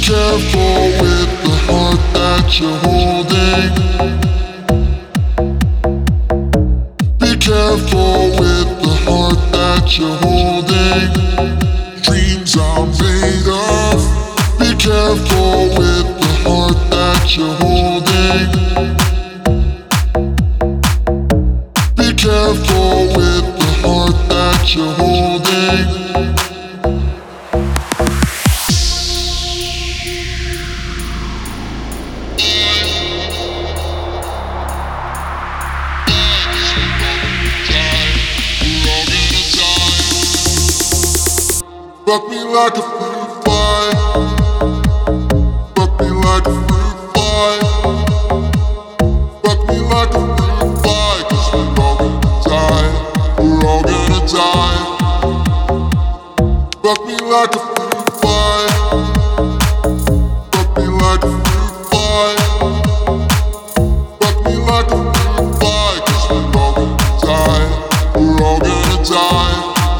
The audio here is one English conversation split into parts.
careful with the heart that you're holding. Be careful with the heart that you're holding. Dreams are made of. Be careful with the heart that you're holding. Be careful with the heart that you're holding. Fuck me like a fruit fly. Fuck me like a fruit fly. Fuck me like a fruit fly. 'Cause we're all gonna die. We're all gonna die. Fuck me like a fruit fly. Fuck me like a fruit fly. Fuck me like a fruit fly. 'Cause we're all gonna die. We're all gonna die.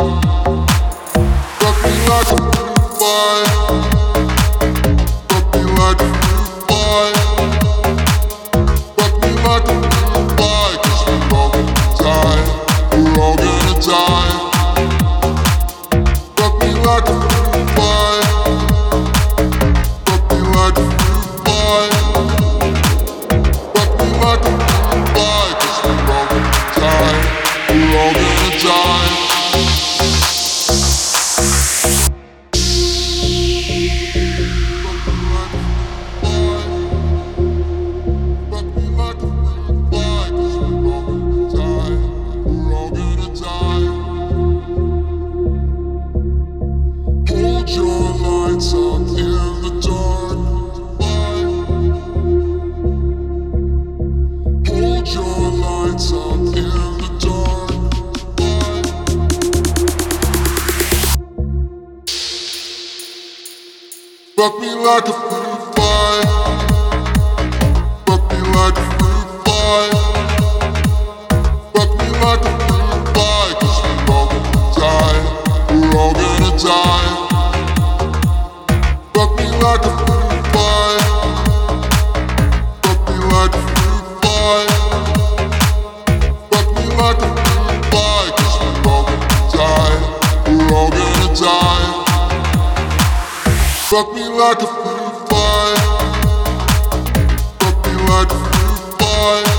Fuck me like a fruit fly. Fuck me like a fruit fly. Fuck me like a fruit fly. 'Cause we're all gonna die. We're all gonna die. Fuck me like a fruit fly. Fuck me like a fruit fly. Fuck me like a fruit fly. 'Cause we're all gonna die. We're all gonna die. Fuck me like a fruit fly. Fuck me like a fruit fly. Fuck me like a fruit fly. 'Cause we're all gonna die. We're all gonna die. Fuck me like a fruit fly. Fuck me like a fruit fly. Fuck me like a fruit fly. 'Cause we're all gonna die. We're all gonna die. Fuck me like a fruit fly. Fuck me like a fruit fly.